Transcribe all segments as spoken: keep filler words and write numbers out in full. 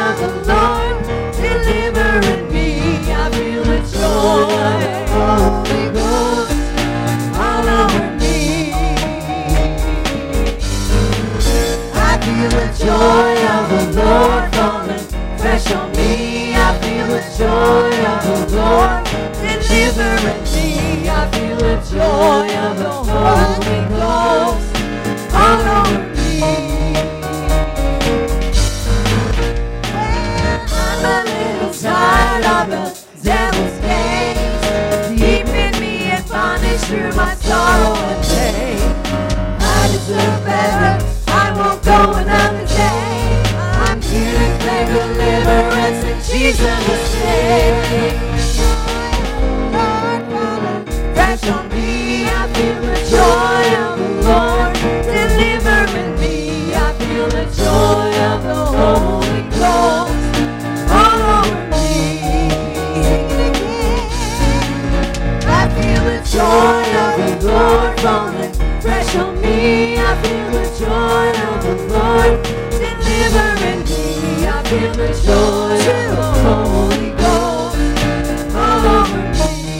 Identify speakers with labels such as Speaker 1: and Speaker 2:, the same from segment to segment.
Speaker 1: of the Lord delivering me. I feel the joy of the Holy Ghost all over me. I feel the joy of the Lord falling fresh on me. I feel the joy of the Lord delivering me. I feel the joy of the Holy Ghost all over me. I'm a little tired of the devil's games, keeping me in bondage through my sorrow and pain. I deserve better, I won't go another day. I'm here to claim deliverance in Jesus' name. Fresh on me, I feel the joy of the Lord delivering me. I feel the joy of the Holy Ghost all over me. I feel the joy of the Lord falling fresh on me. I feel the joy of the Lord delivering me. I feel the joy of the Holy Ghost all over me.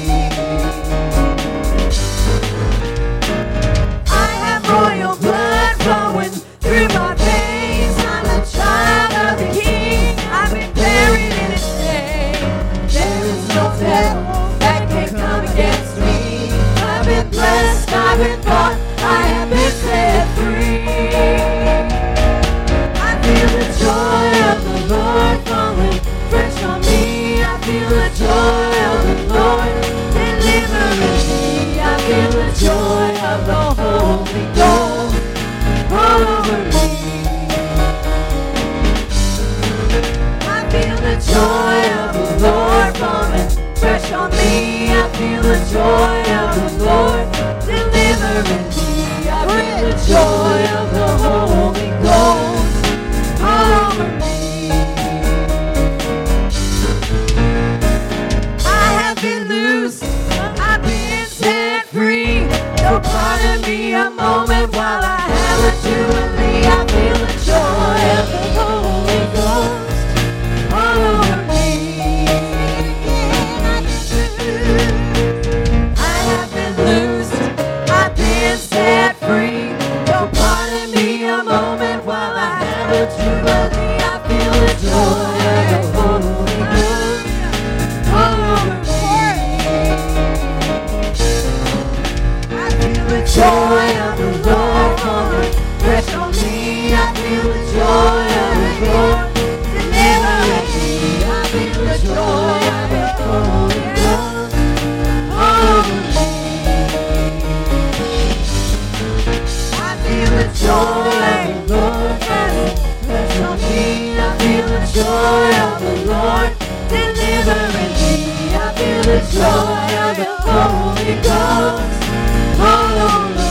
Speaker 1: I have royal blood flowing through my veins. I'm a child of the King. I've been buried in His name. There is no devil that can come against me. I've been blessed, I've been bought, I have been set free. I feel the joy of the Lord falling fresh on me. I feel the joy of the Lord delivering me. I feel the joy of the Holy Ghost all over me. I feel the joy of the Lord falling fresh on me. I feel the joy of the Lord delivering me. I feel the joy of the Holy Ghost all over me. I have been loose, I've been set free. No part of me a moment while I have a jubilee. I feel the joy of the Holy Ghost all over me. I have been loosed, I've been set free. No part of me a moment while I have a jubilee. I feel the joy of the Holy Ghost all over me. I feel the joy of the Lord falling fresh on me. I feel the joy of the Lord delivering me. I feel the joy of the Holy Ghost all over me. I feel the joy of the Lord fresh on me. I feel the joy of the Lord delivering me. I feel the joy of the Holy Ghost all over me.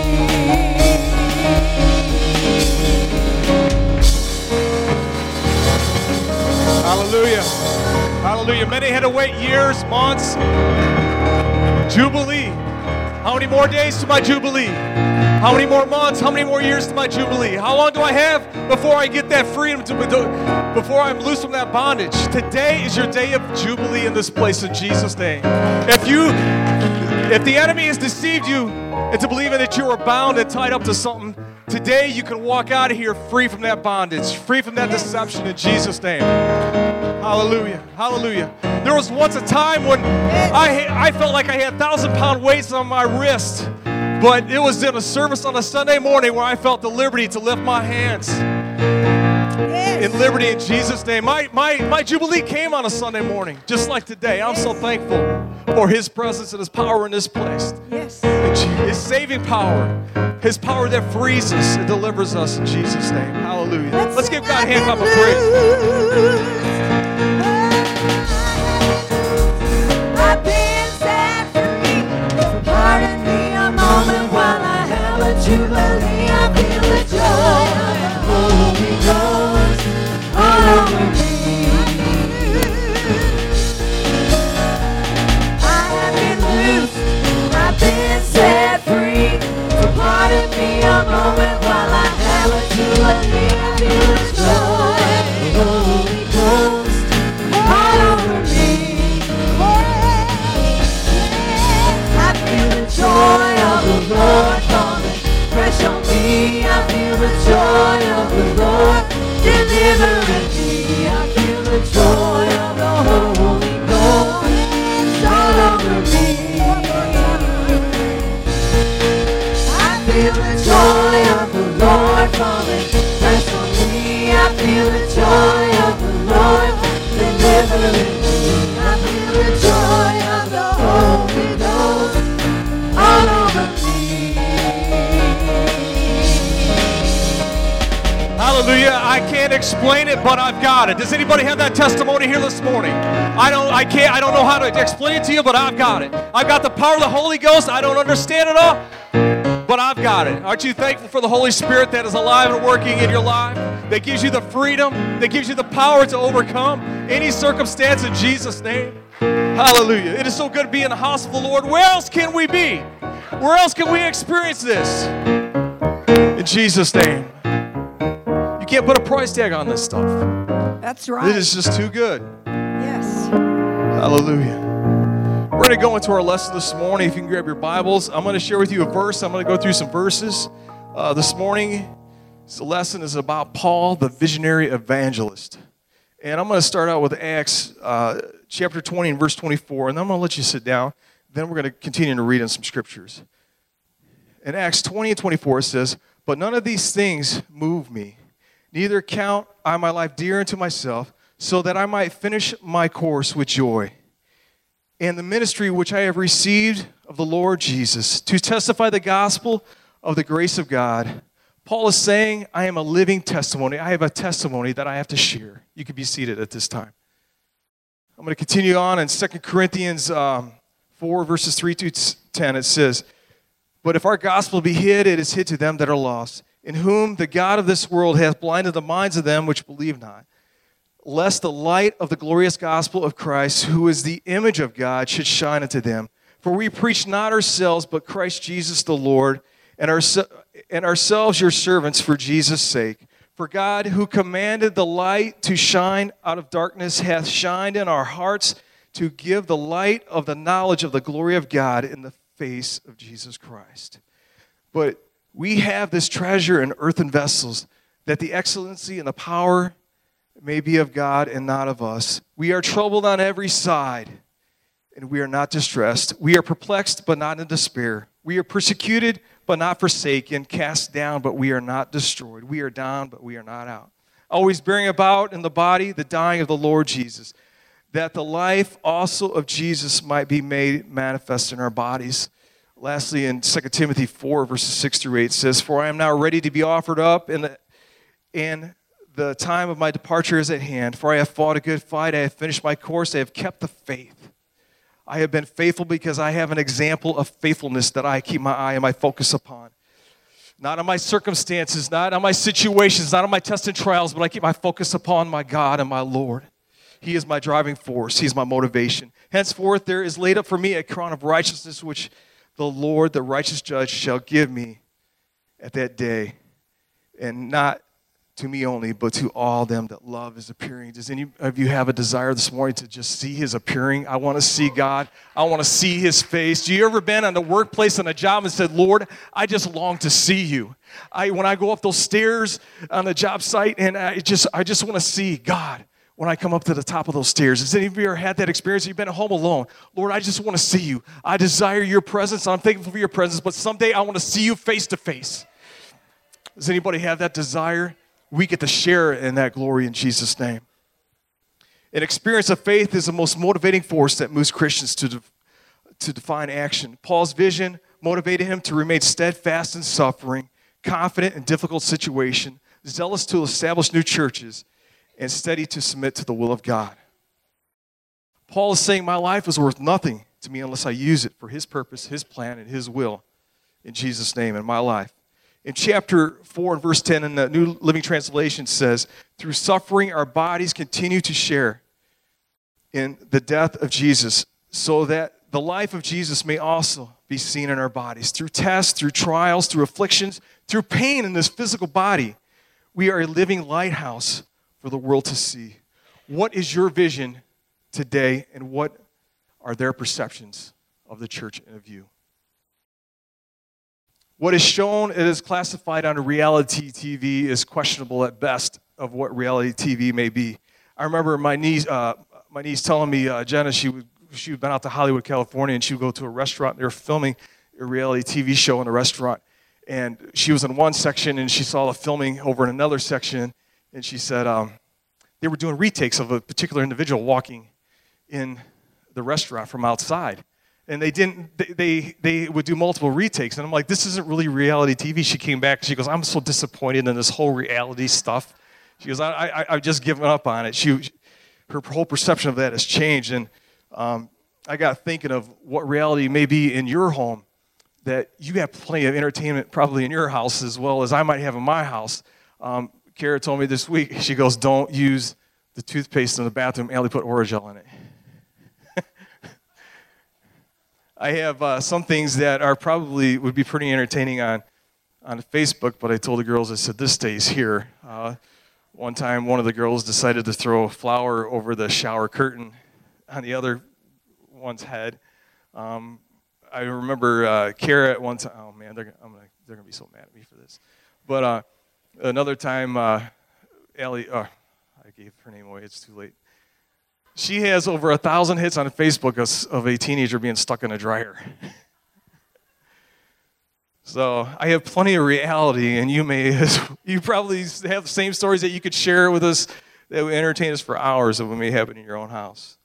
Speaker 2: Hallelujah. Hallelujah. Many had to wait years, months. Jubilee. How many more days to my Jubilee? How many more months? How many more years to my Jubilee? How long do I have before I get that freedom, to, before I'm loose from that bondage? Today is your day of Jubilee in this place in Jesus' name. If you, if the enemy has deceived you into believing that you are bound and tied up to something, today you can walk out of here free from that bondage, free from that deception in Jesus' name. Hallelujah. Hallelujah. There was once a time when I, I felt like I had thousand pound weights on my wrist, but it was in a service on a Sunday morning where I felt the liberty to lift my hands in liberty in Jesus' name. My, my, my Jubilee came on a Sunday morning, just like today. I'm so thankful for His presence and His power in this place.
Speaker 1: Yes.
Speaker 2: His saving power, His power that frees us and delivers us in Jesus' name. Hallelujah. Let's, Let's give God a hand clap of praise.
Speaker 1: I've been set free. Pardon me a moment while I have a jubilee. I feel the joy of the Holy Ghost all over me. I have been loose. I've been set free. So pardon me a moment while I have a jubilee. I feel the joy of the Holy Ghost. joy of the Lord delivering me. I feel the joy of the Holy Ghost all over me.
Speaker 2: Hallelujah. I can't explain it, but I've got it. Does anybody have that testimony here this morning? I don't I can't I don't know how to explain it to you, but I've got it. I've got the power of the Holy Ghost. I don't understand it all, but I've got it. Aren't you thankful for the Holy Spirit that is alive and working in your life? That gives you the freedom, that gives you the power to overcome any circumstance in Jesus' name. Hallelujah. It is so good to be in the house of the Lord. Where else can we be? Where else can we experience this? In Jesus' name. You can't put a price tag on this stuff.
Speaker 1: That's right.
Speaker 2: It is just too good.
Speaker 1: Yes.
Speaker 2: Hallelujah. We're going to go into our lesson this morning. If you can grab your Bibles, I'm going to share with you a verse. I'm going to go through some verses. Uh, this morning, the lesson is about Paul, the visionary evangelist. And I'm going to start out with Acts uh, chapter twenty and verse twenty-four, and then I'm going to let you sit down. Then we're going to continue to read in some scriptures. In Acts twenty and twenty-four, it says, "But none of these things move me. Neither count I my life dear unto myself, so that I might finish my course with joy. And the ministry which I have received of the Lord Jesus, to testify the gospel of the grace of God." Paul is saying, I am a living testimony. I have a testimony that I have to share. You can be seated at this time. I'm going to continue on in Second Corinthians um, four, verses three to ten. It says, "But if our gospel be hid, it is hid to them that are lost, in whom the God of this world hath blinded the minds of them which believe not, lest the light of the glorious gospel of Christ, who is the image of God, should shine unto them. For we preach not ourselves, but Christ Jesus the Lord, and, our, and ourselves your servants for Jesus' sake. For God, who commanded the light to shine out of darkness, hath shined in our hearts to give the light of the knowledge of the glory of God in the face of Jesus Christ. But we have this treasure in earthen vessels, that the excellency and the power may be of God and not of us. We are troubled on every side, and we are not distressed. We are perplexed, but not in despair. We are persecuted, but not forsaken, cast down, but we are not destroyed. We are down, but we are not out. Always bearing about in the body the dying of the Lord Jesus, that the life also of Jesus might be made manifest in our bodies." Lastly, in Second Timothy four, verses six through eight, it says, "For I am now ready to be offered up, and the, and the time of my departure is at hand. For I have fought a good fight, I have finished my course, I have kept the faith. I have been faithful because I have an example of faithfulness that I keep my eye and my focus upon. Not on my circumstances, not on my situations, not on my tests and trials, but I keep my focus upon my God and my Lord. He is my driving force. He is my motivation. Henceforth there is laid up for me a crown of righteousness, which the Lord, the righteous judge, shall give me at that day, and not to me only, but to all them that love his appearing." Does any of you have a desire this morning to just see his appearing? I want to see God. I want to see his face. Do you ever been on the workplace on a job and said, "Lord, I just long to see you"? I when I go up those stairs on the job site, and I just I just want to see God when I come up to the top of those stairs. Has any of you ever had that experience? You've been at home alone. "Lord, I just want to see you. I desire your presence. I'm thankful for your presence, but someday I want to see you face to face." Does anybody have that desire? We get to share in that glory in Jesus' name. An experience of faith is the most motivating force that moves Christians to, de- to define action. Paul's vision motivated him to remain steadfast in suffering, confident in difficult situation, zealous to establish new churches, and steady to submit to the will of God. Paul is saying, my life is worth nothing to me unless I use it for his purpose, his plan, and his will in Jesus' name in my life. In chapter four and verse ten in the New Living Translation says, "Through suffering our bodies continue to share in the death of Jesus, so that the life of Jesus may also be seen in our bodies. Through tests, through trials, through afflictions, through pain in this physical body, we are a living lighthouse for the world to see." What is your vision today, and what are their perceptions of the church and of you? What is shown, it is classified on reality T V, is questionable at best of what reality T V may be. I remember my niece, uh, my niece telling me, uh, Jenna, she would, she had been out to Hollywood, California, and she would go to a restaurant, and they were filming a reality T V show in a restaurant. And she was in one section, and she saw the filming over in another section, and she said, um, they were doing retakes of a particular individual walking in the restaurant from outside. And they didn't, they, they they would do multiple retakes. And I'm like, this isn't really reality T V. She came back, she goes, I'm so disappointed in this whole reality stuff. She goes, I, I, I've just given up on it. She, her whole perception of that has changed. And um, I got thinking of what reality may be in your home, that you have plenty of entertainment probably in your house as well as I might have in my house. Um, Kara told me this week, she goes, don't use the toothpaste in the bathroom. Allie put Orajel in it. I have uh, some things that are probably would be pretty entertaining on, on Facebook, but I told the girls, I said, this stays here. Uh, one time, one of the girls decided to throw a flower over the shower curtain on the other one's head. Um, I remember uh, Kara at one time, oh man, they're, I'm gonna, they're gonna be so mad at me for this. But uh, another time, uh, Allie, oh, I gave her name away, it's too late. She has over a thousand hits on Facebook of a teenager being stuck in a dryer. So I have plenty of reality, and you may, you probably have the same stories that you could share with us that would entertain us for hours of what may happen in your own house.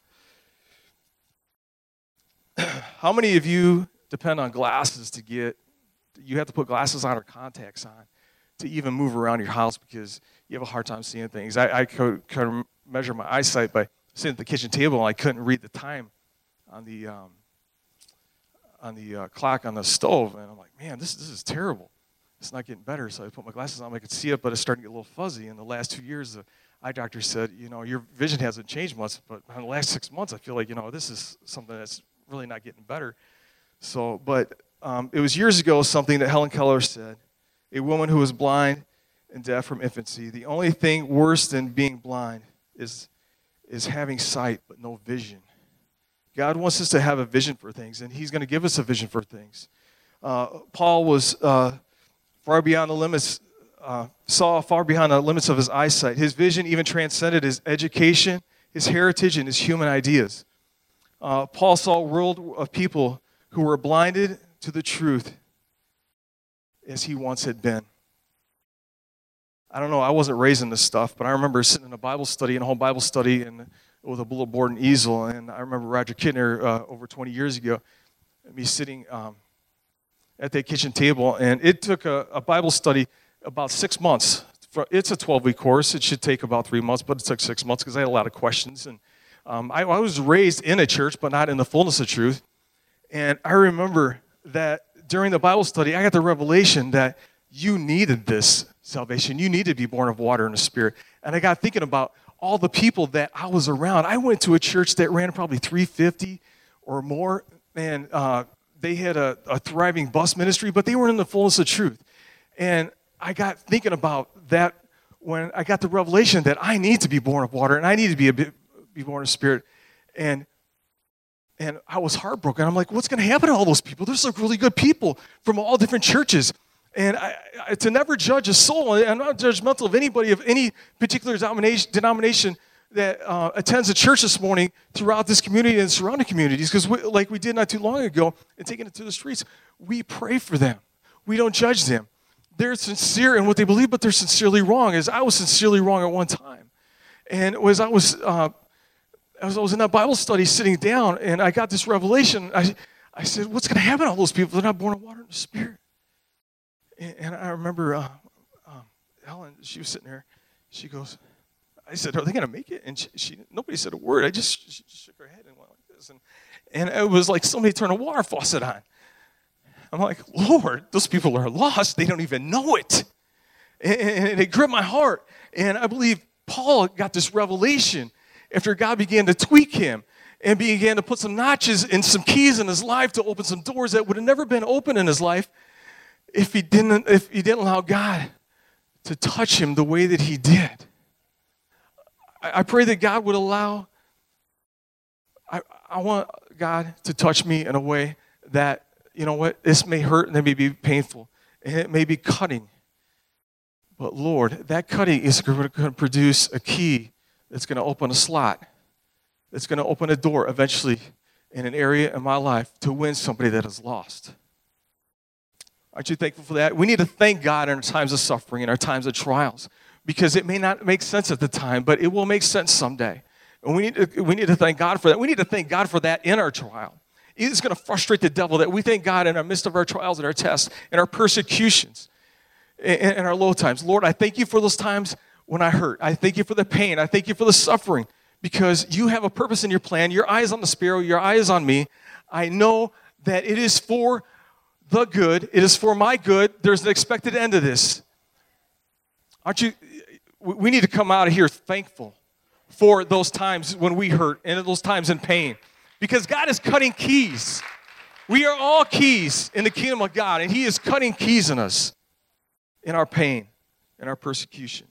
Speaker 2: How many of you depend on glasses to get, you have to put glasses on or contacts on to even move around your house because you have a hard time seeing things? I, I could, could measure my eyesight by sitting at the kitchen table, and I couldn't read the time on the um, on the uh, clock on the stove, and I'm like, man, this this is terrible. It's not getting better. So I put my glasses on, I could see it, but it's starting to get a little fuzzy. In the last two years, the eye doctor said, you know, your vision hasn't changed much, but in the last six months, I feel like, you know, this is something that's really not getting better. So, but um, it was years ago something that Helen Keller said, a woman who was blind and deaf from infancy. The only thing worse than being blind is is having sight but no vision. God wants us to have a vision for things, and he's going to give us a vision for things. Uh, Paul was uh, far beyond the limits, uh, saw far beyond the limits of his eyesight. His vision even transcended his education, his heritage, and his human ideas. Uh, Paul saw a world of people who were blinded to the truth as he once had been. I don't know, I wasn't raised in this stuff, but I remember sitting in a Bible study, in a whole Bible study, and with a bulletin board and easel, and I remember Roger Kittner uh, over twenty years ago, me sitting um, at that kitchen table, and it took a, a Bible study about six months. It's a twelve-week course. It should take about three months, but it took six months because I had a lot of questions. And um, I, I was raised in a church, but not in the fullness of truth. And I remember that during the Bible study, I got the revelation that you needed this salvation. You needed to be born of water and the Spirit. And I got thinking about all the people that I was around. I went to a church that ran probably three fifty or more, and uh, they had a, a thriving bus ministry, but they weren't in the fullness of truth. And I got thinking about that when I got the revelation that I need to be born of water and I need to be a bit, be born of Spirit. And and I was heartbroken. I'm like, what's going to happen to all those people? There's like really good people from all different churches. And I, I, to never judge a soul, I'm not judgmental of anybody of any particular denomination, denomination that uh, attends a church this morning throughout this community and surrounding communities, because like we did not too long ago and taking it to the streets, we pray for them. We don't judge them. They're sincere in what they believe, but they're sincerely wrong, as I was sincerely wrong at one time. And as I was, uh, as I was in that Bible study sitting down, and I got this revelation, I, I said, what's going to happen to all those people? They're not born of water and the Spirit. And I remember uh, um, Ellen, she was sitting there. She goes, I said, are they going to make it? And she, she, nobody said a word. I just she shook her head and went like this. And, and it was like somebody turned a water faucet on. I'm like, Lord, those people are lost. They don't even know it. And, and it gripped my heart. And I believe Paul got this revelation after God began to tweak him and began to put some notches and some keys in his life to open some doors that would have never been open in his life if he didn't, if he didn't allow God to touch him the way that he did. I, I pray that God would allow, I, I want God to touch me in a way that, you know what, this may hurt and it may be painful, and it may be cutting. But Lord, that cutting is going to produce a key that's going to open a slot, that's going to open a door eventually in an area in my life to win somebody that is lost. Aren't you thankful for that? We need to thank God in our times of suffering, in our times of trials. because it may not make sense at the time, but it will make sense someday. And we need to, we need to thank God for that. We need to thank God for that in our trial. It's going to frustrate the devil that we thank God in our midst of our trials and our tests and our persecutions and, and our low times. Lord, I thank you for those times when I hurt. I thank you for the pain. I thank you for the suffering because you have a purpose in your plan. Your eye is on the sparrow. Your eye is on me. I know that it is for the good. It is for my good. There's an expected end to this. Aren't you? We need to come out of here thankful for those times when we hurt and those times in pain. Because God is cutting keys. We are all keys in the kingdom of God, and he is cutting keys in us in our pain, in our persecution.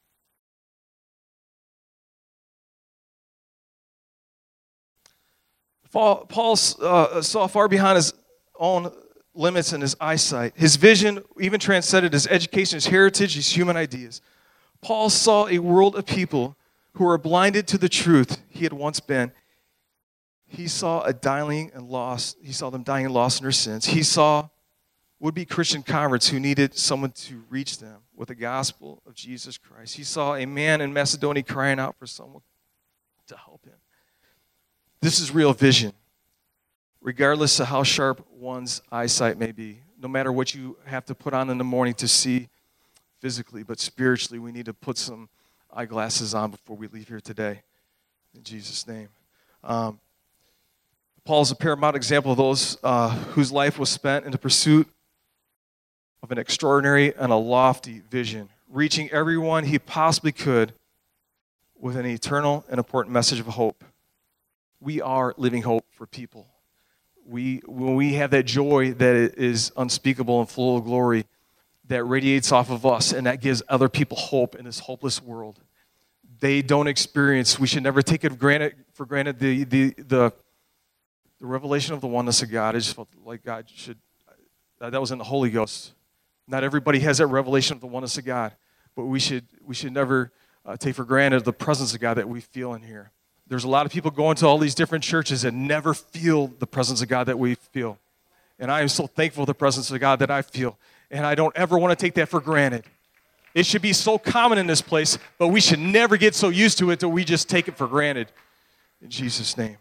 Speaker 2: Paul, Paul uh, saw far beyond his own limits and his eyesight. His vision even transcended his education, his heritage, his human ideas. Paul saw a world of people who were blinded to the truth he had once been. He saw a dying and lost. He saw them dying and lost in their sins. He saw would-be Christian converts who needed someone to reach them with the gospel of Jesus Christ. He saw a man in Macedonia crying out for someone to help him. This is real vision, regardless of how sharp one's eyesight may be, no matter what you have to put on in the morning to see physically, but spiritually, we need to put some eyeglasses on before we leave here today. In Jesus' name. Um, Paul is a paramount example of those uh, whose life was spent in the pursuit of an extraordinary and a lofty vision, reaching everyone he possibly could with an eternal and important message of hope. We are living hope for people. We, when we have that joy that is unspeakable and full of glory, that radiates off of us, and that gives other people hope in this hopeless world. They don't experience, we should never take it granted, for granted the, the, the, the revelation of the oneness of God. I just felt like God should, that was in the Holy Ghost. Not everybody has that revelation of the oneness of God, but we should, we should never uh, take for granted the presence of God that we feel in here. There's a lot of people going to all these different churches and never feel the presence of God that we feel. And I am so thankful for the presence of God that I feel. And I don't ever want to take that for granted. It should be so common in this place, but we should never get so used to it that we just take it for granted. In Jesus' name.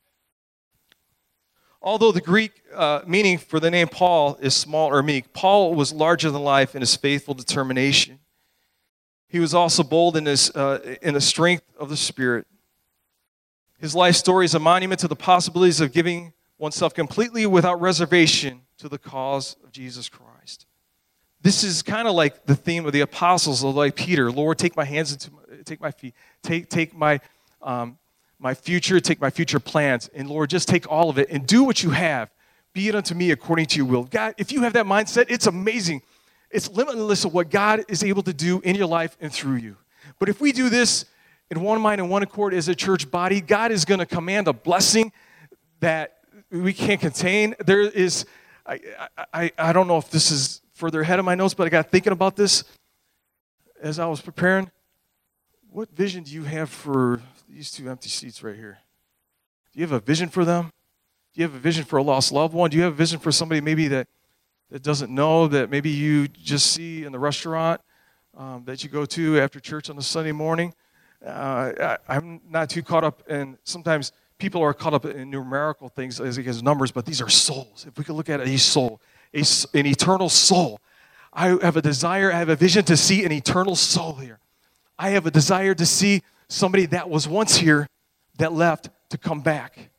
Speaker 2: Although the Greek uh, meaning for the name Paul is small or meek, Paul was larger than life in his faithful determination. He was also bold in, his, uh, in the strength of the Spirit. His life story is a monument to the possibilities of giving oneself completely without reservation to the cause of Jesus Christ. This is kind of like the theme of the apostles, like Peter. Lord, take my hands into my, take my feet, take take my um, my future, take my future plans, and Lord, just take all of it and do what you have. Be it unto me according to your will. God, if you have that mindset, it's amazing. It's limitless of what God is able to do in your life and through you. But if we do this in one mind and one accord as a church body, God is going to command a blessing that we can't contain. There is, I, I, I don't know if this is further ahead of my notes, but I got thinking about this as I was preparing. What vision do you have for these two empty seats right here? Do you have a vision for them? Do you have a vision for a lost loved one? Do you have a vision for somebody maybe that, that doesn't know, that maybe you just see in the restaurant um, that you go to after church on a Sunday morning? Uh, I, I'm not too caught up in, sometimes people are caught up in numerical things as, as numbers, but these are souls. If we could look at a soul, a, an eternal soul. I have a desire, I have a vision to see an eternal soul here. I have a desire to see somebody that was once here that left to come back.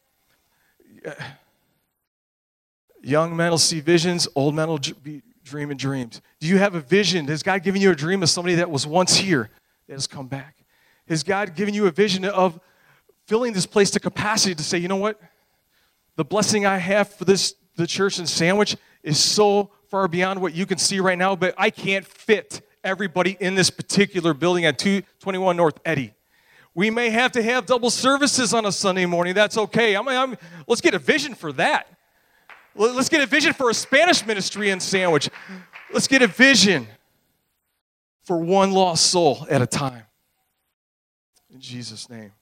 Speaker 2: Young men will see visions, old men will dream in dreams. Do you have a vision? Has God given you a dream of somebody that was once here that has come back? Has God given you a vision of filling this place to capacity to say, you know what? The blessing I have for this, the church in Sandwich is so far beyond what you can see right now, but I can't fit everybody in this particular building at two twenty-one North Eddy. We may have to have double services on a Sunday morning. That's okay. I'm, I'm, let's get a vision for that. Let's get a vision for a Spanish ministry in Sandwich. Let's get a vision for one lost soul at a time. In Jesus' name.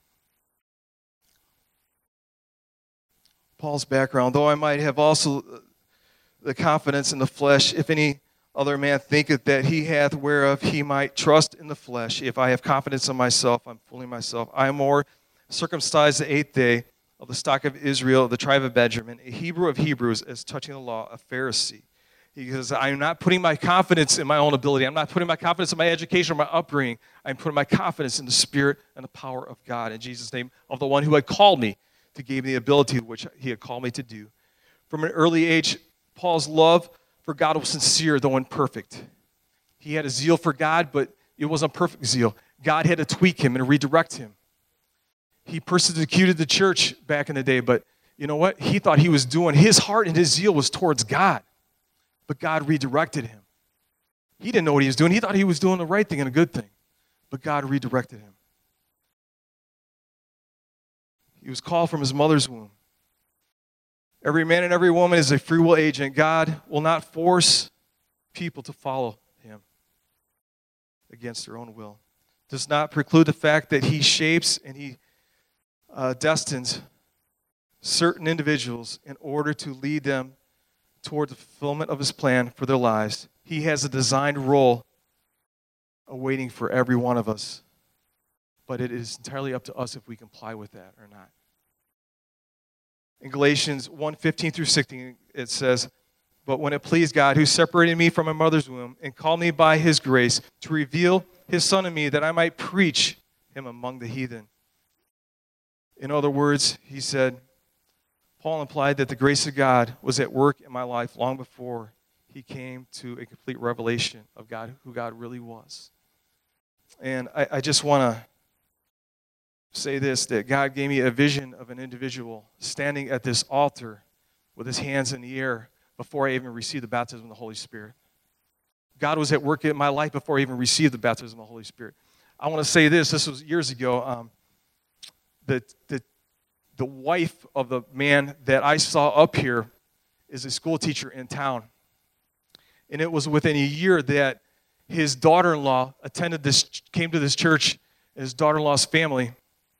Speaker 2: Paul's background, though I might have also the confidence in the flesh, if any other man thinketh that he hath whereof he might trust in the flesh. If I have confidence in myself, I'm fooling myself. I am more circumcised the eighth day, of the stock of Israel, of the tribe of Benjamin, a Hebrew of Hebrews, as touching the law, a Pharisee. He says, I am not putting my confidence in my own ability. I'm not putting my confidence in my education or my upbringing. I'm putting my confidence in the Spirit and the power of God. In Jesus' name, of the one who had called me, to give me the ability which he had called me to do. From an early age, Paul's love for God was sincere, though imperfect. He had a zeal for God, but it wasn't perfect zeal. God had to tweak him and redirect him. He persecuted the church back in the day, but you know what? He thought he was doing, his heart and his zeal was towards God, but God redirected him. He didn't know what he was doing. He thought he was doing the right thing and a good thing, but God redirected him. He was called from his mother's womb. Every man and every woman is a free will agent. God will not force people to follow him against their own will. Does not preclude the fact that he shapes and he uh, destines certain individuals in order to lead them toward the fulfillment of his plan for their lives. He has a designed role awaiting for every one of us, but it is entirely up to us if we comply with that or not. In Galatians one fifteen through sixteen, it says, but when it pleased God, who separated me from my mother's womb and called me by his grace to reveal his Son to me that I might preach him among the heathen. In other words, he said, Paul implied that the grace of God was at work in my life long before he came to a complete revelation of God, who God really was. And I, I just want to say this, that God gave me a vision of an individual standing at this altar with his hands in the air before I even received the baptism of the Holy Spirit. God was at work in my life before I even received the baptism of the Holy Spirit. I want to say this, this was years ago. Um, the, the, the wife of the man that I saw up here is a school teacher in town. And it was within a year that his daughter-in-law attended this, came to this church, and his daughter-in-law's family.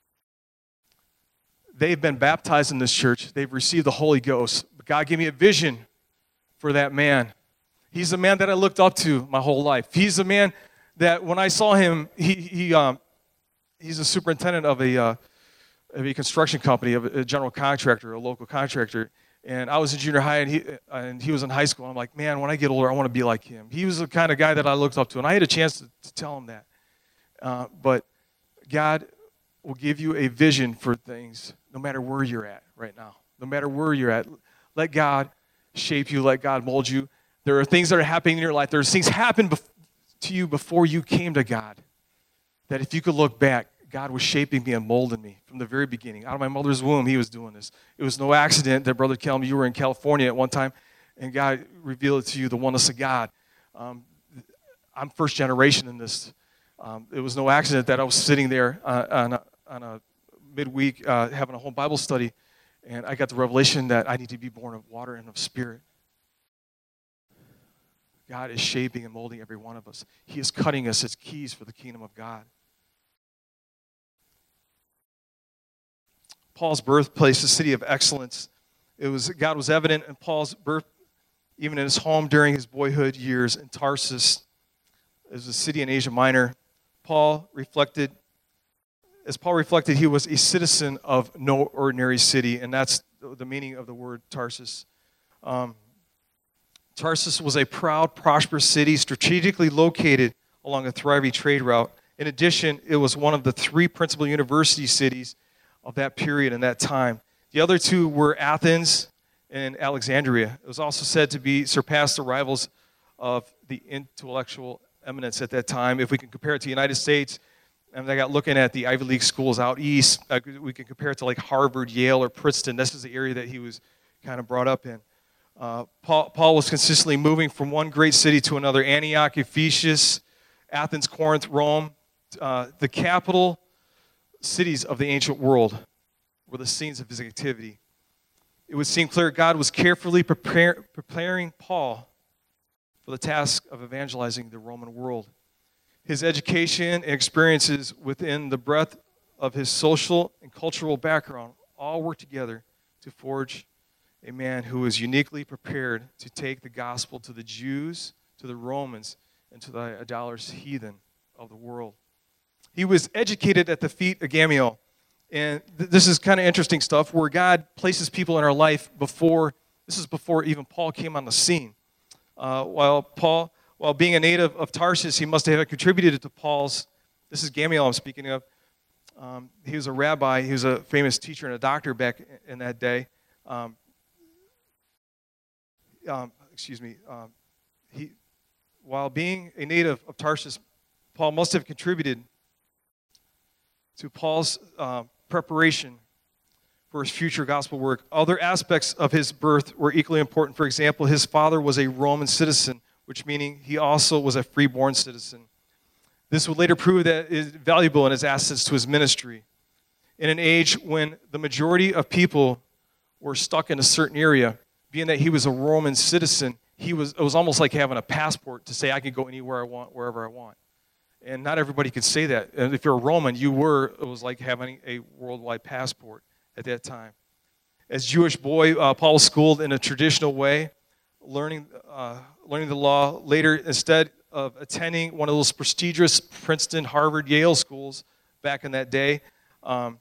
Speaker 2: They've been baptized in this church. They've received the Holy Ghost. But God gave me a vision for that man. He's a man that I looked up to my whole life. He's a man that when I saw him, he, he um, he's a superintendent of a, uh, of a construction company, of a general contractor, a local contractor. And I was in junior high, and he, and he was in high school. I'm like, man, when I get older, I want to be like him. He was the kind of guy that I looked up to, and I had a chance to, to tell him that. Uh, but God will give you a vision for things no matter where you're at right now. No matter where you're at. Let God shape you. Let God mold you. There are things that are happening in your life. There's things happen bef- to you before you came to God. That if you could look back, God was shaping me and molding me from the very beginning. Out of my mother's womb, he was doing this. It was no accident that, Brother Kelm, you were in California at one time, and God revealed to you the oneness of God. Um, I'm first generation in this. Um, it was no accident that I was sitting there uh, on, a, on a midweek uh, having a home Bible study, and I got the revelation that I need to be born of water and of spirit. God is shaping and molding every one of us. He is cutting us as keys for the kingdom of God. Paul's birthplace, the city of excellence. It was God was evident in Paul's birth, even in his home during his boyhood years in Tarsus. It was a city in Asia Minor. Paul reflected, as Paul reflected, he was a citizen of no ordinary city, and that's the meaning of the word Tarsus. Um, Tarsus was a proud, prosperous city, strategically located along a thriving trade route. In addition, it was one of the three principal university cities of that period and that time. The other two were Athens and Alexandria. It was also said to be surpassed the rivals of the intellectual eminence at that time. If we can compare it to the United States, and I got looking at the Ivy League schools out east, uh, we can compare it to like Harvard, Yale, or Princeton. This is the area that he was kind of brought up in. Uh, Paul, Paul was consistently moving from one great city to another. Antioch, Ephesus, Athens, Corinth, Rome, uh, the capital cities of the ancient world were the scenes of his activity. It would seem clear God was carefully prepare, preparing Paul for the task of evangelizing the Roman world. His education and experiences within the breadth of his social and cultural background all worked together to forge a man who was uniquely prepared to take the gospel to the Jews, to the Romans and to the idolatrous heathen of the world. He was educated at the feet of Gamaliel. And th- this is kind of interesting stuff where God places people in our life before, this is before even Paul came on the scene. Uh, while Paul, while being a native of Tarsus, he must have contributed to Paul's, this is Gamaliel I'm speaking of. Um, he was a rabbi, he was a famous teacher and a doctor back in that day. Um, um, excuse me. Um, he, while being a native of Tarsus, Paul must have contributed to Paul's uh, preparation for his future gospel work. Other aspects of his birth were equally important. For example, his father was a Roman citizen, which meaning he also was a freeborn citizen. This would later prove that it is valuable in his assets to his ministry. In an age when the majority of people were stuck in a certain area, being that he was a Roman citizen, he was it was almost like having a passport to say I can go anywhere I want, wherever I want. And not everybody could say that. And if you're a Roman, you were, it was like having a worldwide passport at that time. As a Jewish boy, uh, Paul was schooled in a traditional way, learning, uh, learning the law. Later, instead of attending one of those prestigious Princeton, Harvard, Yale schools back in that day, um,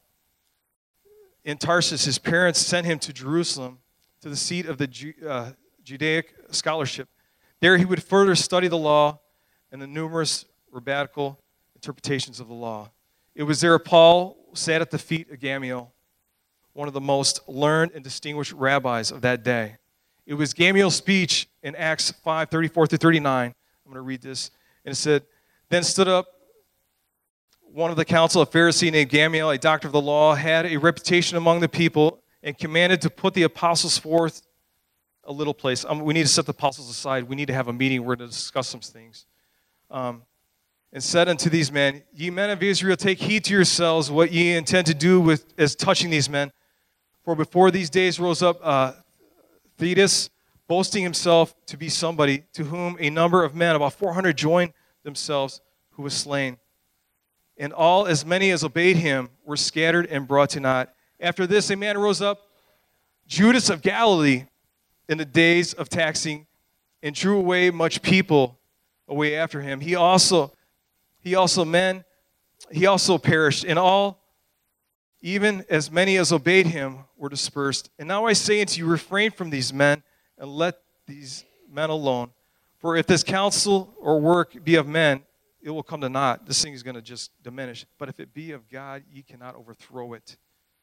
Speaker 2: in Tarsus, his parents sent him to Jerusalem, to the seat of the Ju- uh, Judaic scholarship. There he would further study the law and the numerous rabbinical interpretations of the law. It was there Paul sat at the feet of Gamaliel, one of the most learned and distinguished rabbis of that day. It was Gamaliel's speech in Acts five, thirty-four through thirty-nine. I'm going to read this. And it said, "Then stood up one of the council, a Pharisee named Gamaliel, a doctor of the law, had a reputation among the people, and commanded to put the apostles forth a little place." Um, we need to set the apostles aside. We need to have a meeting where to discuss some things. Um, and said unto these men, "Ye men of Israel, take heed to yourselves what ye intend to do with as touching these men. For before these days rose up uh, Theudas, boasting himself to be somebody, to whom a number of men, about four hundred, joined themselves, who was slain. And all as many as obeyed him were scattered and brought to naught. After this, a man rose up, Judas of Galilee, in the days of taxing, and drew away much people away after him. He also, he also men, he also perished, and all, even as many as obeyed him, were dispersed. And now I say unto you, refrain from these men, and let these men alone. For if this counsel or work be of men, it will come to naught." This thing is going to just diminish. "But if it be of God, ye cannot overthrow it.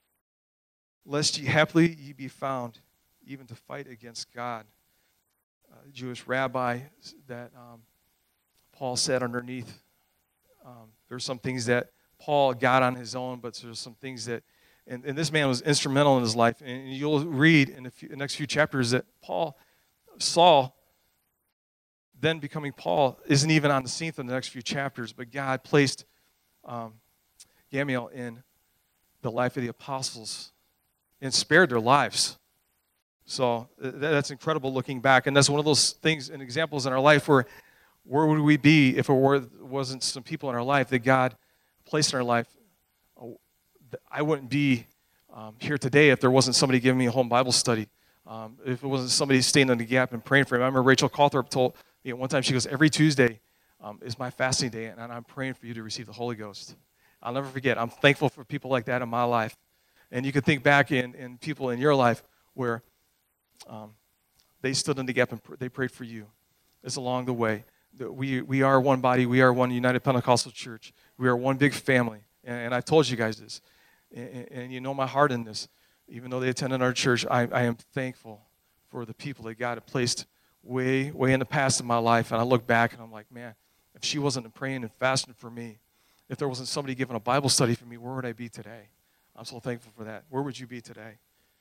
Speaker 2: Lest ye haply ye be found, even to fight against God." Uh, Jewish rabbi that um, Paul sat underneath. Um, there's some things that Paul got on his own, but there's some things that, and, and this man was instrumental in his life. And you'll read in the, few, the next few chapters that Paul, Saul, then becoming Paul, isn't even on the scene for the next few chapters, but God placed um, Gamaliel in the life of the apostles and spared their lives. So that's incredible looking back. And that's one of those things and examples in our life where where would we be if it were, wasn't some people in our life that God placed in our life? I wouldn't be um, here today if there wasn't somebody giving me a home Bible study. Um, if it wasn't somebody staying in the gap and praying for me. I remember Rachel Calthorpe told me one time, she goes, "Every Tuesday um, is my fasting day, and I'm praying for you to receive the Holy Ghost." I'll never forget. I'm thankful for people like that in my life. And you can think back in, in people in your life where um, they stood in the gap and pr- they prayed for you. It's along the way. We, we are one body. We are one United Pentecostal Church. We are one big family. And, and I've told you guys this. And, and you know my heart in this. Even though they attended our church, I, I am thankful for the people that God had placed way, way in the past in my life. And I look back and I'm like, man, if she wasn't praying and fasting for me, if there wasn't somebody giving a Bible study for me, where would I be today? I'm so thankful for that. Where would you be today?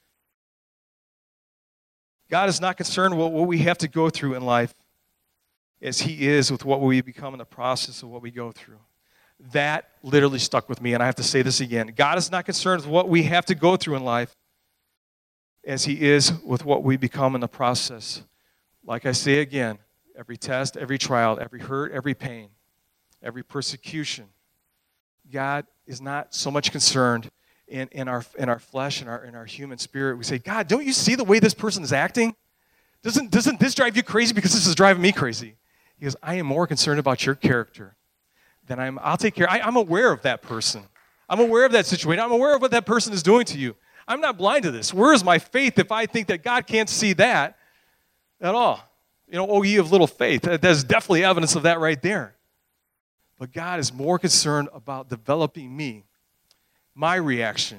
Speaker 2: God is not concerned with what we have to go through in life as he is with what we become in the process of what we go through. That literally stuck with me, and I have to say this again. God is not concerned with what we have to go through in life as he is with what we become in the process. Like I say again, every test, every trial, every hurt, every pain, every persecution, God is not so much concerned in, in, our, in our flesh and our, in our human spirit. We say, God, don't you see the way this person is acting? Doesn't, doesn't this drive you crazy? Because this is driving me crazy. He goes, I am more concerned about your character than I'm, I'll take care. I, I'm aware of that person. I'm aware of that situation. I'm aware of what that person is doing to you. I'm not blind to this. Where is my faith if I think that God can't see that at all? You know, oh, ye of little faith. There's definitely evidence of that right there. But God is more concerned about developing me, my reaction.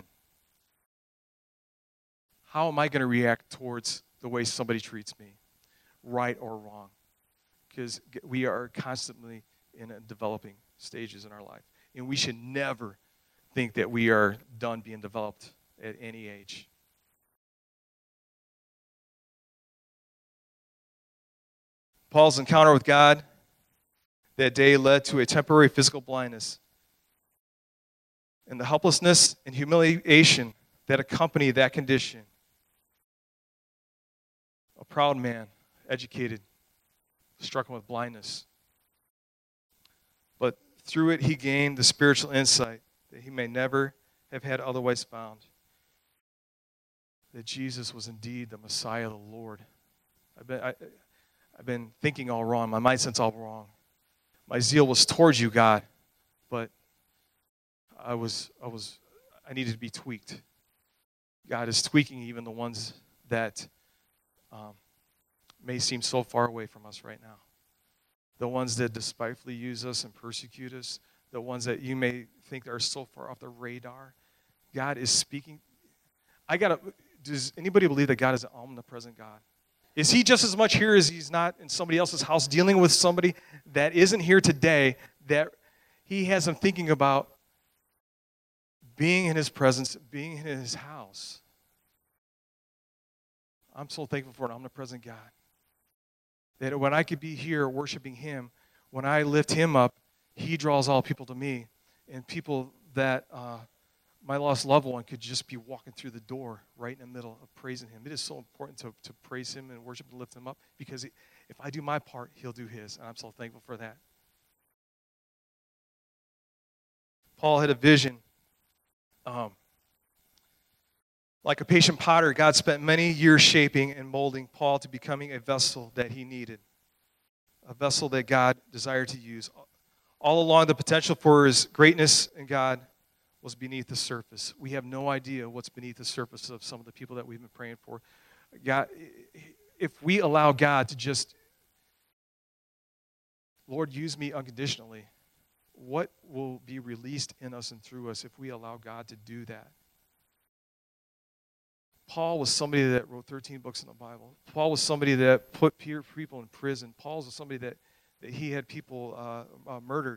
Speaker 2: How am I going to react towards the way somebody treats me, right or wrong? Because we are constantly in a developing stages in our life. And we should never think that we are done being developed at any age. Paul's encounter with God that day led to a temporary physical blindness. And the helplessness and humiliation that accompany that condition. A proud man, educated, struck him with blindness. But through it he gained the spiritual insight that he may never have had otherwise found. That Jesus was indeed the Messiah, the Lord. I've been, I, I've been thinking all wrong. My mindset's all wrong. My zeal was towards you, God, but I was, I was, I needed to be tweaked. God is tweaking even the ones that um, may seem so far away from us right now. The ones that despitefully use us and persecute us, the ones that you may think are so far off the radar. God is speaking. I gotta. Does anybody believe that God is an omnipresent God? Is he just as much here as he's not in somebody else's house dealing with somebody that isn't here today, that he has them thinking about being in his presence, being in his house? I'm so thankful for an omnipresent God. That when I could be here worshiping him, when I lift him up, he draws all people to me. And people that uh, my lost loved one could just be walking through the door right in the middle of praising him. It is so important to, to praise him and worship and lift him up, because if I do my part, he'll do his. And I'm so thankful for that. Paul had a vision. Um, like a patient potter, God spent many years shaping and molding Paul to becoming a vessel that he needed, a vessel that God desired to use. All along, the potential for his greatness in God was beneath the surface. We have no idea what's beneath the surface of some of the people that we've been praying for. God, if we allow God to just, Lord, use me unconditionally, what will be released in us and through us if we allow God to do that? Paul was somebody that wrote thirteen books in the Bible. Paul was somebody that put people in prison. Paul was somebody that, that he had people uh, uh, murdered.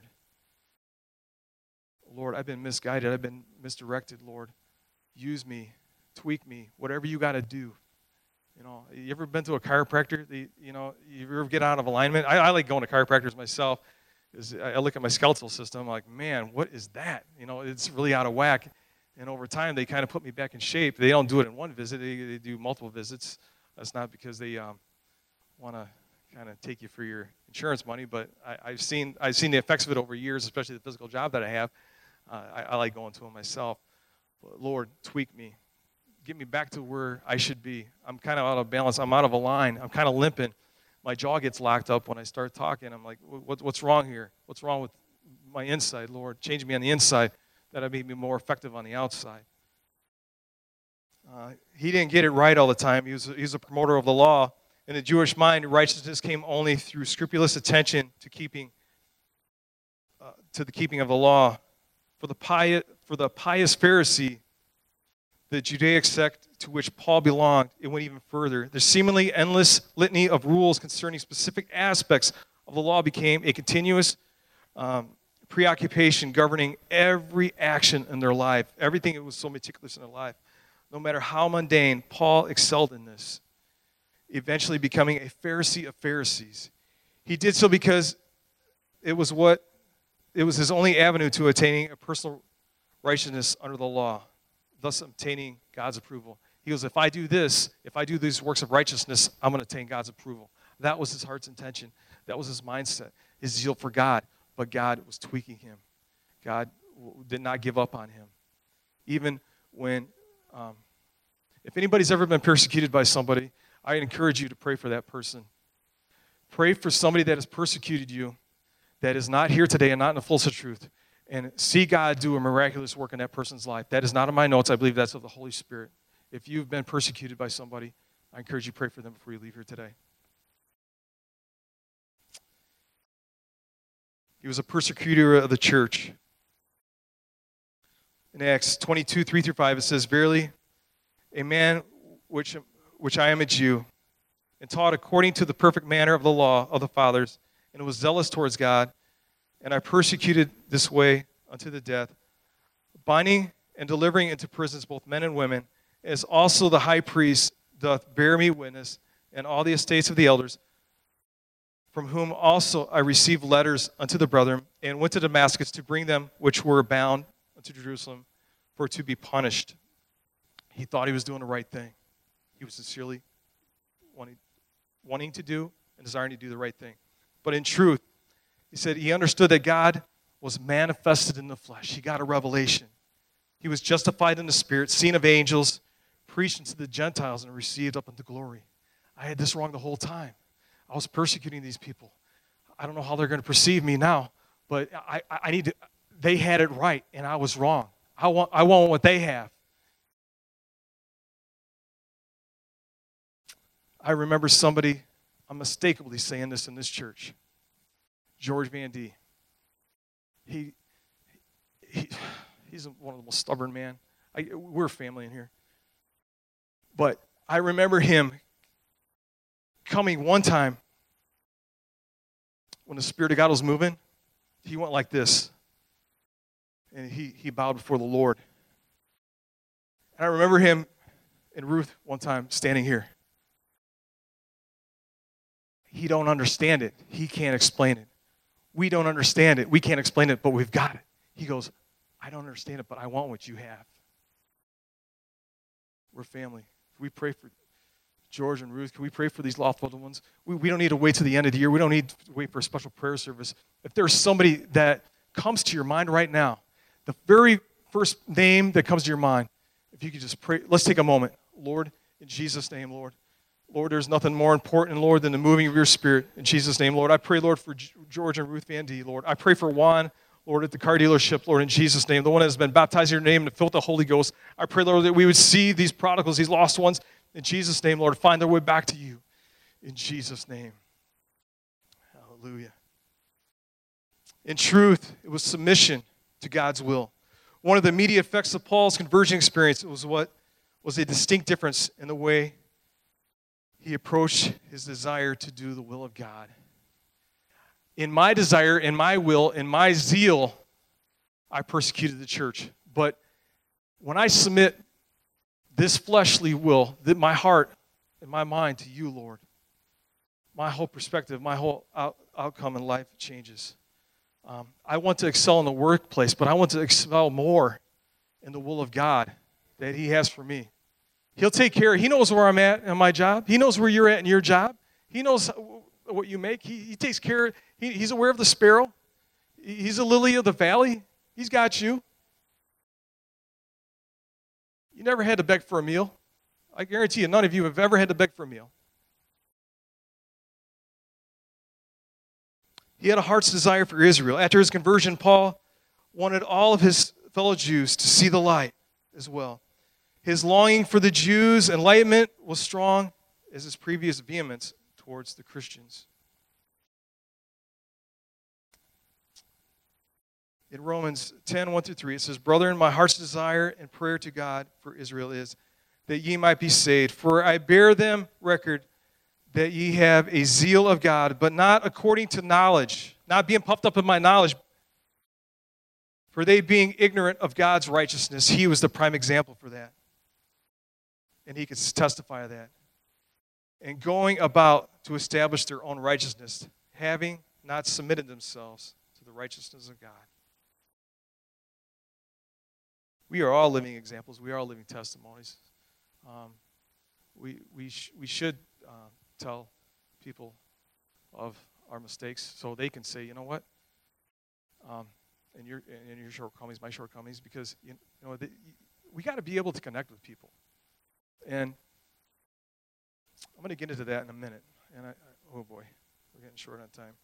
Speaker 2: Lord, I've been misguided. I've been misdirected, Lord. Use me. Tweak me. Whatever you got to do. You know, you ever been to a chiropractor? The, you know, you ever get out of alignment? I, I like going to chiropractors myself. I, I look at my skeletal system. I'm like, man, what is that? You know, it's really out of whack. And over time, they kind of put me back in shape. They don't do it in one visit. They, they do multiple visits. That's not because they um, want to kind of take you for your insurance money, but I, I've seen I've seen the effects of it over years, especially the physical job that I have. Uh, I, I like going to them myself. But Lord, tweak me. Get me back to where I should be. I'm kind of out of balance. I'm out of a line. I'm kind of limping. My jaw gets locked up when I start talking. I'm like, what, what's wrong here? What's wrong with my inside, Lord? Change me on the inside, that I may be more effective on the outside. Uh, he didn't get it right all the time. He was, he was a promoter of the law. In the Jewish mind, righteousness came only through scrupulous attention to keeping, uh, to the keeping of the law. For the pious, for the pious Pharisee, the Judaic sect to which Paul belonged, it went even further. The seemingly endless litany of rules concerning specific aspects of the law became a continuous um, preoccupation governing every action in their life. Everything that was so meticulous in their life. No matter how mundane, Paul excelled in this, eventually becoming a Pharisee of Pharisees. He did so because it was what it was his only avenue to attaining a personal righteousness under the law, thus obtaining God's approval. He goes, if I do this, if I do these works of righteousness, I'm going to attain God's approval. That was his heart's intention. That was his mindset, his zeal for God. But God was tweaking him. God did not give up on him. Even when, um, if anybody's ever been persecuted by somebody, I encourage you to pray for that person. Pray for somebody that has persecuted you, that is not here today and not in the fullness of truth, and see God do a miraculous work in that person's life. That is not in my notes. I believe that's of the Holy Spirit. If you've been persecuted by somebody, I encourage you to pray for them before you leave here today. He was a persecutor of the church. In Acts twenty-two, three through five, it says, Verily, a man which, which I am a Jew, and taught according to the perfect manner of the law of the fathers, and was zealous towards God, and I persecuted this way unto the death, binding and delivering into prisons both men and women, as also the high priest doth bear me witness, and all the estates of the elders, from whom also I received letters unto the brethren, and went to Damascus to bring them which were bound unto Jerusalem, for to be punished. He thought he was doing the right thing. He was sincerely wanting, wanting to do and desiring to do the right thing. But in truth, he said he understood that God was manifested in the flesh. He got a revelation. He was justified in the Spirit, seen of angels, preached unto the Gentiles, and received up unto glory. I had this wrong the whole time. I was persecuting these people. I don't know how they're going to perceive me now, but I, I, I need to, they had it right, and I was wrong. I want, I want what they have. I remember somebody unmistakably saying this in this church. George Van D. He, he he's one of the most stubborn men. I, we're family in here. But I remember him coming one time when the Spirit of God was moving. He went like this. And he, he bowed before the Lord. And I remember him and Ruth one time standing here. He don't understand it. He can't explain it. We don't understand it. We can't explain it, but we've got it. He goes, I don't understand it, but I want what you have. We're family. Can we pray for George and Ruth? Can we pray for these lost loved ones? We, we don't need to wait till the end of the year. We don't need to wait for a special prayer service. If there's somebody that comes to your mind right now, the very first name that comes to your mind, if you could just pray, let's take a moment. Lord, in Jesus' name, Lord. Lord, there's nothing more important, Lord, than the moving of your Spirit. In Jesus' name, Lord, I pray, Lord, for George and Ruth Van D, Lord. I pray for Juan, Lord, at the car dealership, Lord, in Jesus' name, the one that has been baptized in your name and filled with the Holy Ghost. I pray, Lord, that we would see these prodigals, these lost ones, in Jesus' name, Lord, find their way back to you. In Jesus' name. Hallelujah. In truth, it was submission to God's will. One of the immediate effects of Paul's conversion experience was what was a distinct difference in the way he approached his desire to do the will of God. In my desire, in my will, in my zeal, I persecuted the church. But when I submit this fleshly will, that my heart and my mind to you, Lord, my whole perspective, my whole out, outcome in life changes. Um, I want to excel in the workplace, but I want to excel more in the will of God that he has for me. He'll take care. He knows where I'm at in my job. He knows where you're at in your job. He knows what you make. He, he takes care. He, he's aware of the sparrow. He's a lily of the valley. He's got you. You never had to beg for a meal. I guarantee you, none of you have ever had to beg for a meal. He had a heart's desire for Israel. After his conversion, Paul wanted all of his fellow Jews to see the light as well. His longing for the Jews' enlightenment was strong as his previous vehemence towards the Christians. In Romans ten, one through three, it says, Brethren, my heart's desire and prayer to God for Israel is that ye might be saved. For I bear them record that ye have a zeal of God, but not according to knowledge, not being puffed up in my knowledge. For they being ignorant of God's righteousness, he was the prime example for that. And he could testify to that. And going about to establish their own righteousness, having not submitted themselves to the righteousness of God. We are all living examples. We are all living testimonies. Um, we we sh- we should uh, tell people of our mistakes so they can say, you know what, um, and your and your shortcomings, my shortcomings, because you, you know they, we got to be able to connect with people. And I'm going to get into that in a minute. And I, I oh boy, We're getting short on time.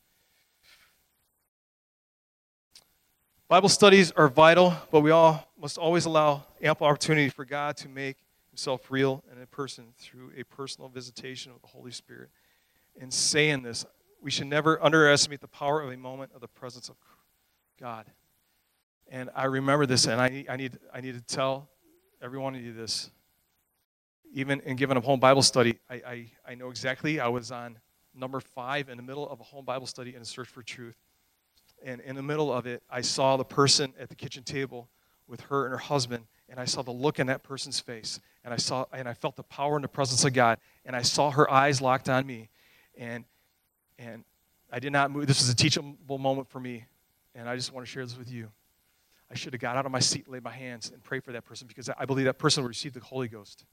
Speaker 2: Bible studies are vital, but we all must always allow ample opportunity for God to make himself real and in person through a personal visitation of the Holy Spirit. In saying this, we should never underestimate the power of a moment of the presence of God. And I remember this, and I, I need I need to tell every one of you this. Even in giving a home Bible study, I, I, I know exactly I was on number five in the middle of a home Bible study in a search for truth. And in the middle of it, I saw the person at the kitchen table with her and her husband, and I saw the look in that person's face, and I saw and I felt the power and the presence of God, and I saw her eyes locked on me, and and I did not move. This was a teachable moment for me, and I just want to share this with you. I should have got out of my seat, laid my hands, and prayed for that person because I believe that person will receive the Holy Ghost.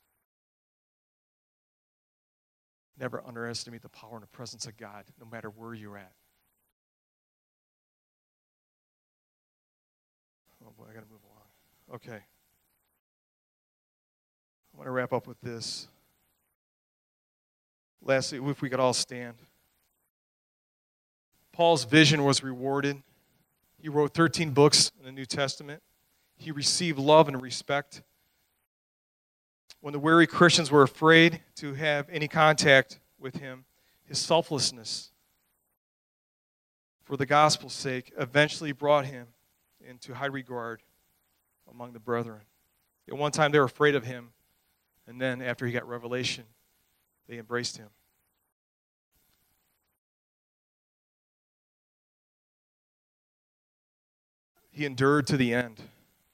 Speaker 2: Never underestimate the power and the presence of God, no matter where you're at. Oh boy, I got to move along. Okay. I want to wrap up with this. Lastly, if we could all stand. Paul's vision was rewarded. He wrote thirteen books in the New Testament. He received love and respect. When the weary Christians were afraid to have any contact with him, his selflessness for the gospel's sake eventually brought him into high regard among the brethren. At one time they were afraid of him, and then after he got revelation, they embraced him. He endured to the end.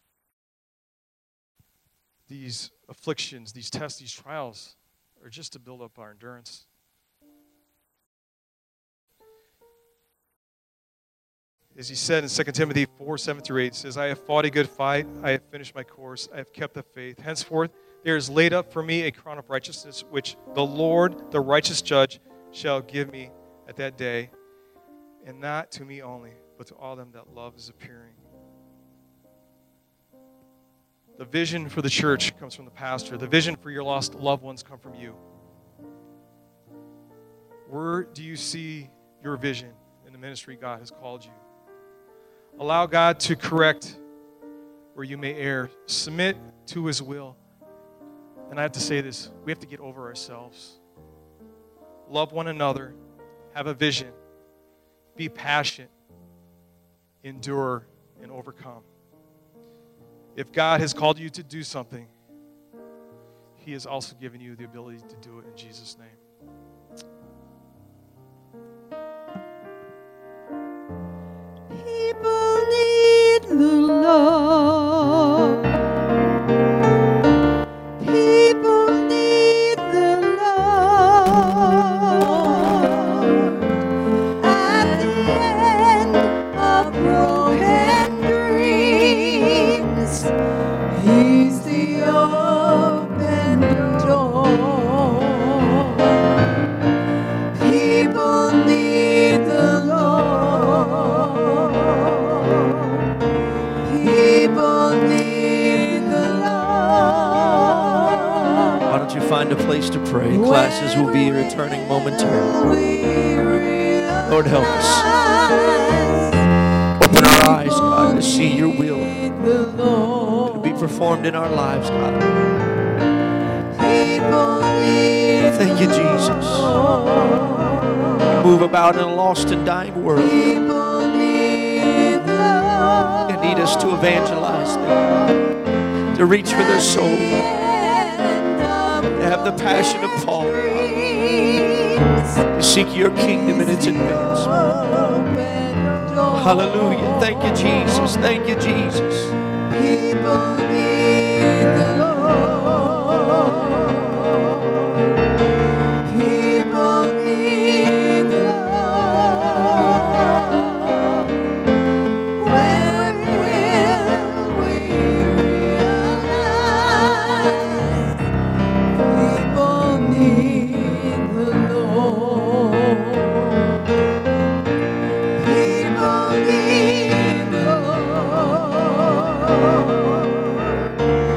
Speaker 2: These afflictions, these tests, these trials are just to build up our endurance. As he said in Second Timothy four, seven through eight, it says, I have fought a good fight, I have finished my course, I have kept the faith. Henceforth there is laid up for me a crown of righteousness, which the Lord, the righteous judge, shall give me at that day, and not to me only, but to all them that love is appearing. The vision for the church comes from the pastor. The vision for your lost loved ones come from you. Where do you see your vision in the ministry God has called you? Allow God to correct where you may err. Submit to his will. And I have to say this, we have to get over ourselves. Love one another. Have a vision. Be passionate. Endure and overcome. If God has called you to do something, he has also given you the ability to do it in Jesus' name.
Speaker 1: People need the Lord. People need the Lord. At the end of broken dreams, he's the open door. People need the Lord. People need the Lord.
Speaker 3: Why don't you find a place to pray? Classes will be returning momentarily. Lord, help us. Open our eyes, God, to see your will to be performed in our lives, God. Thank you, Jesus. Move about in a lost and dying world. You need us to evangelize them, to reach for their soul, to have the passion of Paul, to seek your kingdom in its advancement. Hallelujah. Thank you, Jesus. Thank you, Jesus.
Speaker 1: People need the Lord. People need the Lord. When will we realize people need the Lord? People need the Lord.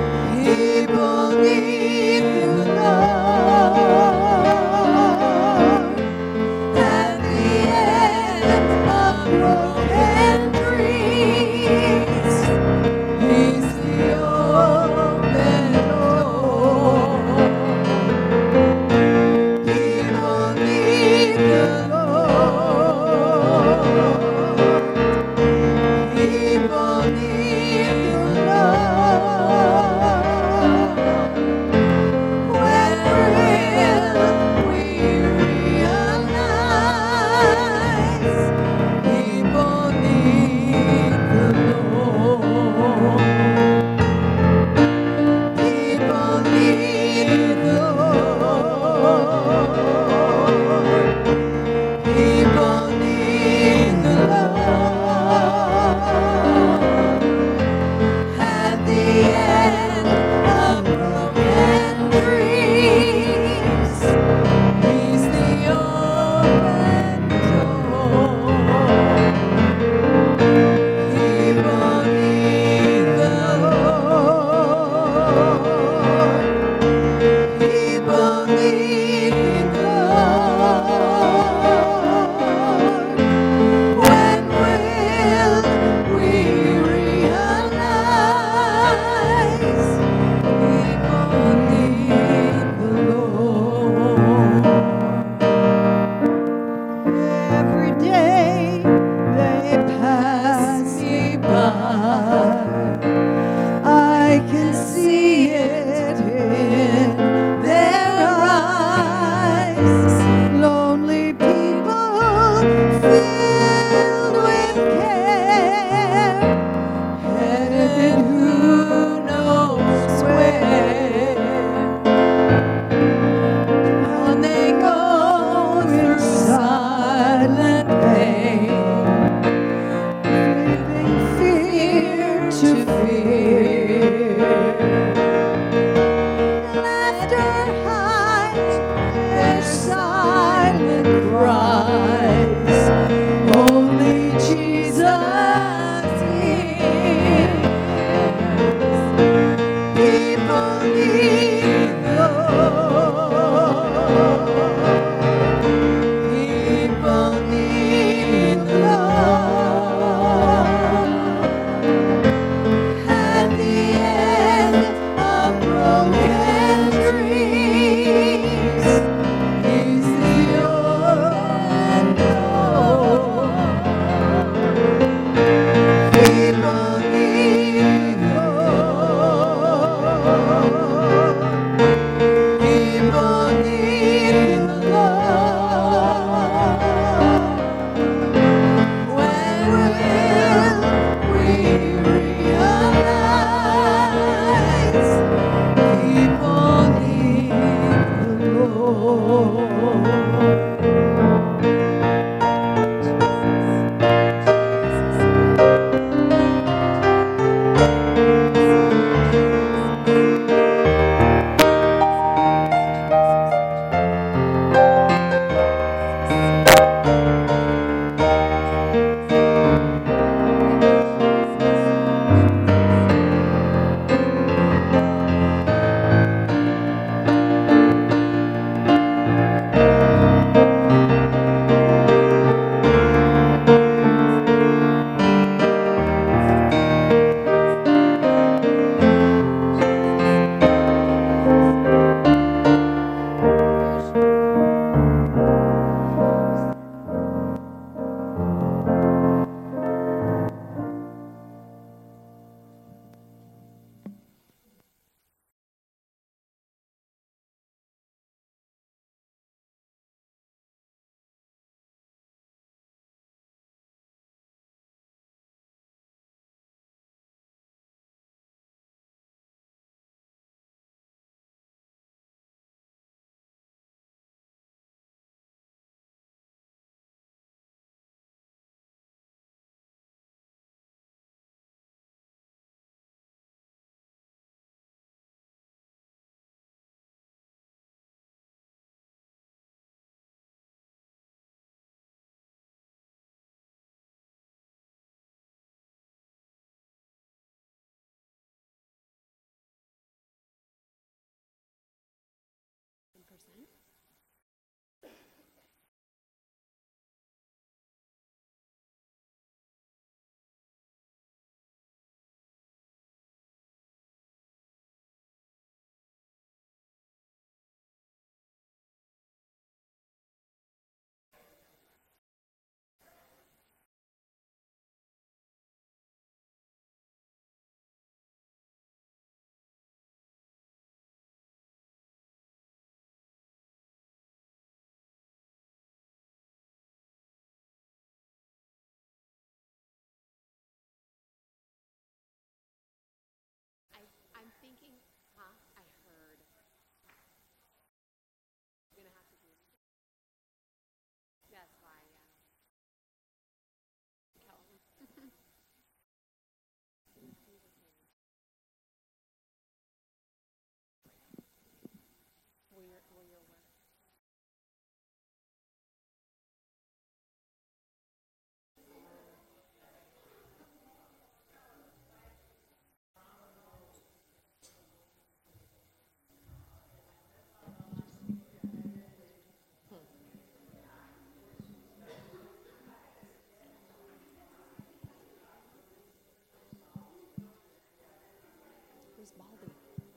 Speaker 4: Where's Baldy?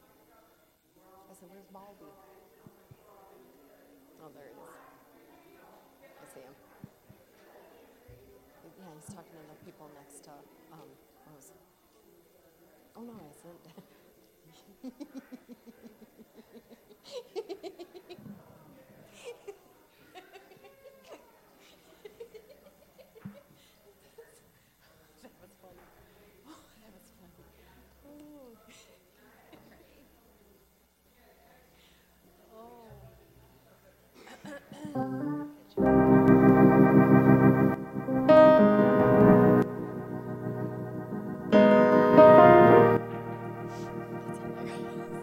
Speaker 4: I said, where's Baldy? Oh, there it is. I see him. Yeah, he's talking to the people next to, um, Rose. Oh, no, I isn't. That was funny. Oh, that was funny. Oh. Oh.